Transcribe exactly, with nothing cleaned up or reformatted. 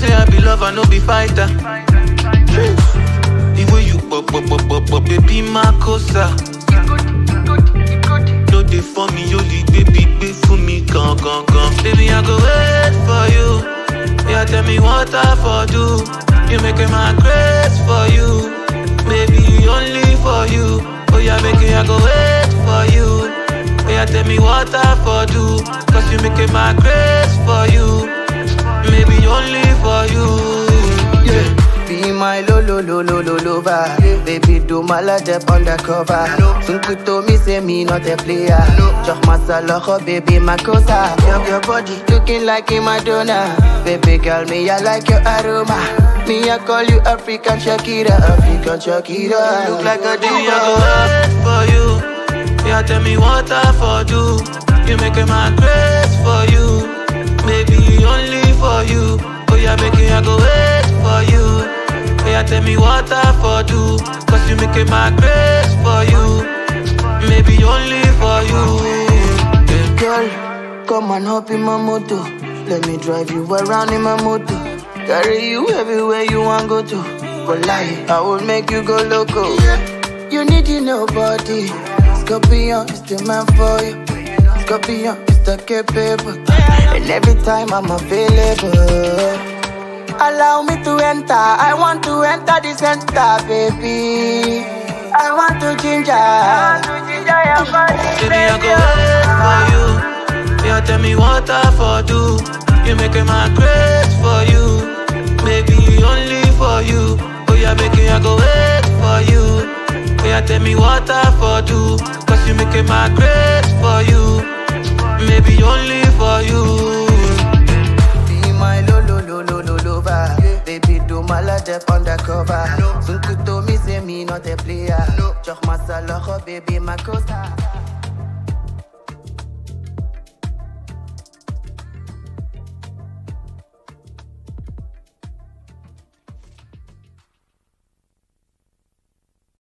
say I be lover, no be fighter. The way you pop, pop, pop, pop, pop, baby, my cosa. No dey for me, only baby, be for me, come, come, come. Baby, I go wait for you. Yeah, tell me what I for do. You making my grace for you. Baby, only for you. Oh yeah, make it, I go wait for you. Oh yeah, tell me what I for do. Cause you making my grace for you. Maybe only for you. Yeah. Be my lo lo lo lo lo lover. Baby, do my love up undercover. Sunku to me say me not a player. Just my salo, baby, my cosa. Your, your body looking like a Madonna. Baby girl, me I like your aroma. Me I call you African Shakira, African Shakira. Look like a D, I go wait for you. Yeah, tell me what I for do. You making my grace for you. Maybe only for you. Oh yeah, make it, I go wait for you. Oh yeah, tell me what I for do. Cause you making my grace for you. Maybe only for you. Yeah. Girl, come and hop in my motor. Let me drive you around in my motor. Carry you everywhere you want go to. For life, I will make you go loco. You need you nobody. Scorpion is the man for you. Scorpion is the capable. And every time I'm available. Allow me to enter. I want to enter the center, baby. I want to ginger. I want to ginger your body, baby. I go wait for you. Yeah, tell me what I for do. You making my grace for you.